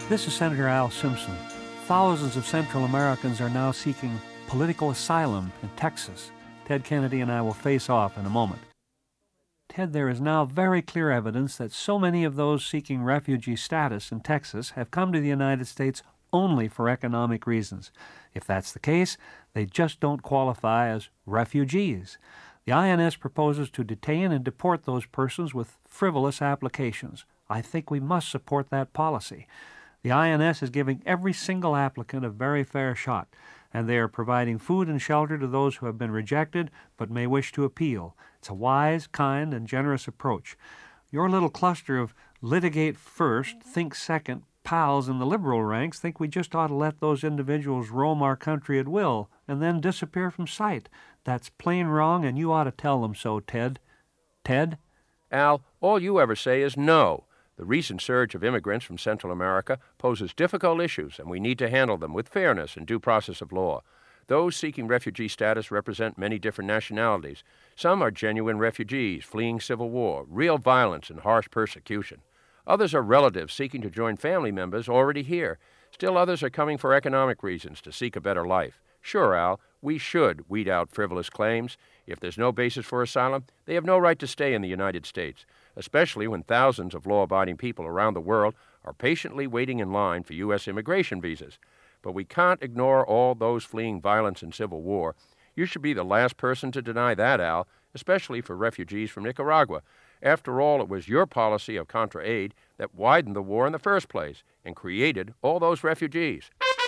This is Senator Al Simpson. Thousands of Central Americans are now seeking political asylum in Texas. Ted Kennedy and I will face off in a moment. Ted, there is now very clear evidence that so many of those seeking refugee status in Texas have come to the United States only for economic reasons. If that's the case, they just don't qualify as refugees. The INS proposes to detain and deport those persons with frivolous applications. I think we must support that policy. The INS is giving every single applicant a very fair shot, and they are providing food and shelter to those who have been rejected but may wish to appeal. It's a wise, kind, and generous approach. Your little cluster of litigate first, think second pals in the liberal ranks think we just ought to let those individuals roam our country at will and then disappear from sight. That's plain wrong, and you ought to tell them so, Ted. Ted? Al, all you ever say is no. The recent surge of immigrants from Central America poses difficult issues, and we need to handle them with fairness and due process of law. Those seeking refugee status represent many different nationalities. Some are genuine refugees fleeing civil war, real violence, and harsh persecution. Others are relatives seeking to join family members already here. Still others are coming for economic reasons to seek a better life. Sure, Al, we should weed out frivolous claims. If there's no basis for asylum, they have no right to stay in the United States, especially when thousands of law-abiding people around the world are patiently waiting in line for U.S. immigration visas. But we can't ignore all those fleeing violence and civil war. You should be the last person to deny that, Al, especially for refugees from Nicaragua. After all, it was your policy of Contra aid that widened the war in the first place and created all those refugees.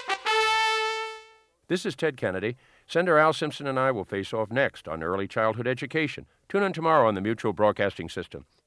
This is Ted Kennedy. Senator Al Simpson and I will face off next on early childhood education. Tune in tomorrow on the Mutual Broadcasting System.